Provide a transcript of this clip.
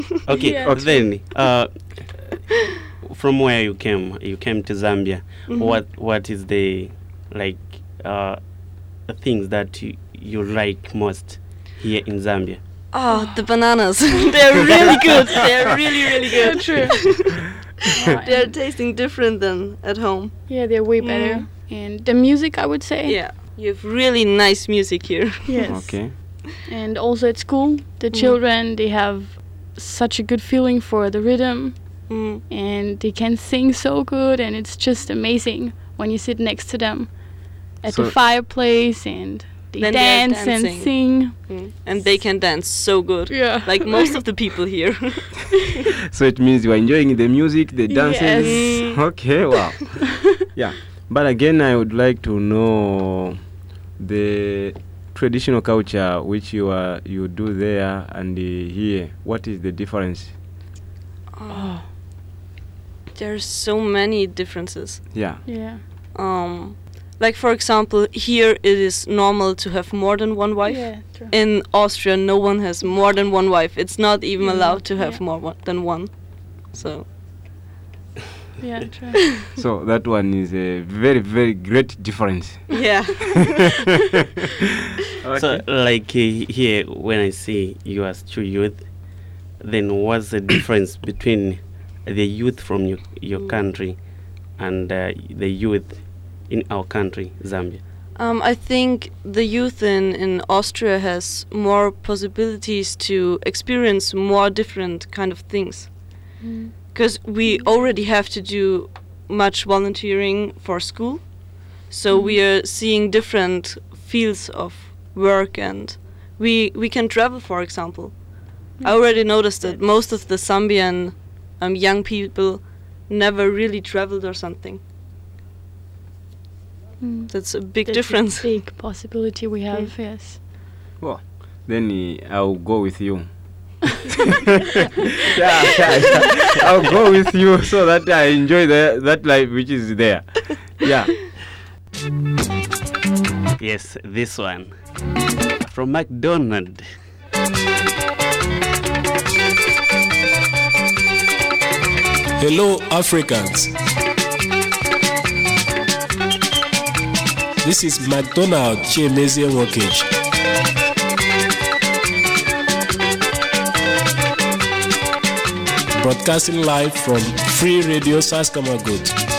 Okay, Yeah. then from where you came to Zambia. What is the like things that you like most here in Zambia? Oh, the bananas. They're really good. They're really, really good. True. They're tasting different than at home. Yeah, they're way better. And the music, I would say. Yeah. You have really nice music here. Yes. Okay. And also at school, the children, they have such a good feeling for the rhythm. Mm. And they can sing so good, and it's just amazing when you sit next to them at So- the fireplace and they Then they're dance and dancing. sing. Mm. And they can dance so good. Yeah. Like most of the people here. So it means you are enjoying the music, the dances. Yes. Okay, wow. Yeah. But again, I would like to know the traditional culture which you do there and here. What is the difference? There's so many differences. Yeah. Yeah. Like for example, here it is normal to have more than one wife. Yeah, true. In Austria, no one has more than one wife. It's not even allowed to have Yeah. more than one. So Yeah, true. So that one is a very, very great difference. yeah. So like here when I see you as true youth, then what's the difference between the youth from your country and the youth in our country, Zambia? I think the youth in Austria has more possibilities to experience more different kind of things. Because we already have to do much volunteering for school. So we are seeing different fields of work, and we can travel, for example. I already noticed that most of the Zambian young people never really traveled or something. That's a big That's difference. a big possibility we have, yes. Well, then I'll go with you. Yeah. I'll go with you so that I enjoy that life which is there. Yeah. Yes, this one from McDonald. Hello, Africans. This is McDonald Chiemeze Workage. Broadcasting live from Free Radio Saskamagood.